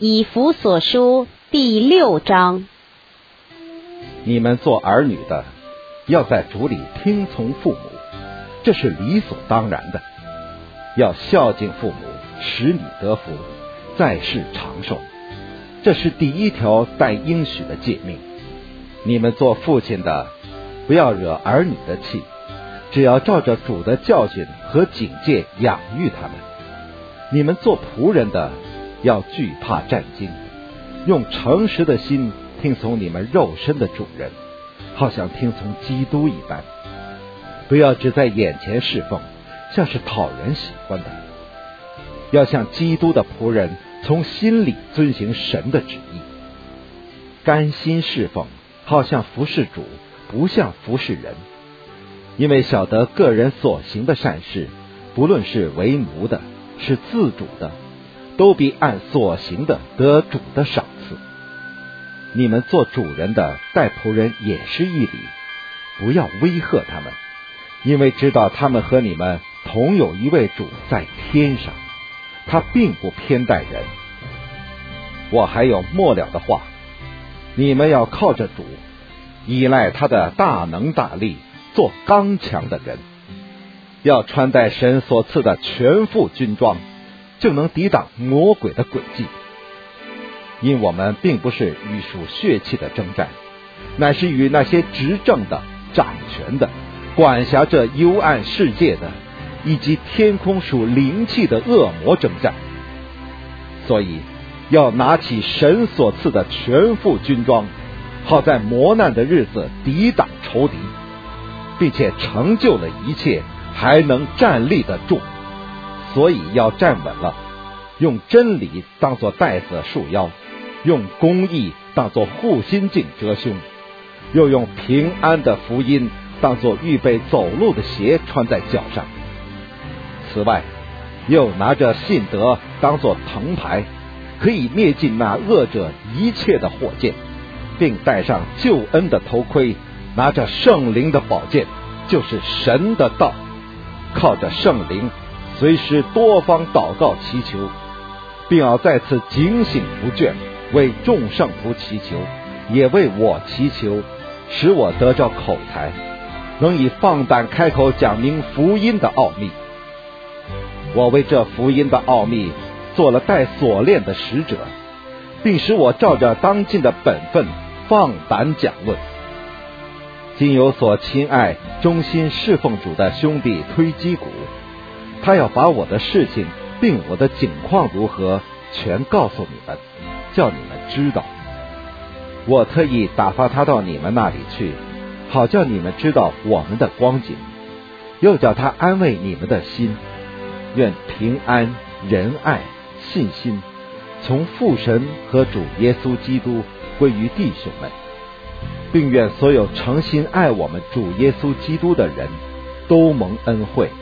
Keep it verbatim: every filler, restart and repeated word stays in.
以弗所书第六章。 你们做儿女的，要在主里听从父母，这是理所当然的。要孝敬父母，使你得福，在世长寿，这是第一条带应许的诫命。你们做父亲的，不要惹儿女的气，只要照着主的教训和警戒养育他们。你们做仆人的，要惧怕战惊，用诚实的心听从你们肉身的主人，好像听从基督一般。不要只在眼前侍奉，像是讨人喜欢的，要像基督的仆人，从心里遵行神的旨意，甘心侍奉，好像服侍主，不像服侍人。因为晓得个人所行的善事，不论是为奴的，是自主的，都必按所行的得主的赏赐。你们做主人的待仆人也是一理，不要威吓他们，因为知道他们和你们同有一位主在天上，他并不偏待人。我还有末了的话，你们要靠着主，依赖他的大能大力，做刚强的人，要穿戴神所赐的全副军装，就能抵挡魔鬼的诡计。因我们并不是与属血气的征战，乃是与那些执政的、掌权的、管辖这幽暗世界的，以及天空属灵气的恶魔征战。所以要拿起神所赐的全副军装，好在磨难的日子抵挡仇敌，并且成就了一切，还能站立得住。所以要站稳了，用真理当作带子束腰，用公义当作护心镜遮胸，又用平安的福音当作预备走路的鞋穿在脚上。此外，又拿着信德当作藤牌，可以灭尽那恶者一切的火箭，并戴上救恩的头盔，拿着圣灵的宝剑，就是神的道，靠着圣灵随时多方祷告祈求，并要在此警醒不倦，为众圣徒祈求，也为我祈求，使我得着口才，能以放胆开口讲明福音的奥秘。我为这福音的奥秘做了带锁链的使者，并使我照着当尽的本分放胆讲论。今有所亲爱忠心侍奉主的兄弟推基古，他要把我的事情并我的景况如何全告诉你们，叫你们知道。我特意打发他到你们那里去，好叫你们知道我们的光景，又叫他安慰你们的心。愿平安、仁爱、信心从父神和主耶稣基督归于弟兄们，并愿所有诚心爱我们主耶稣基督的人都蒙恩惠。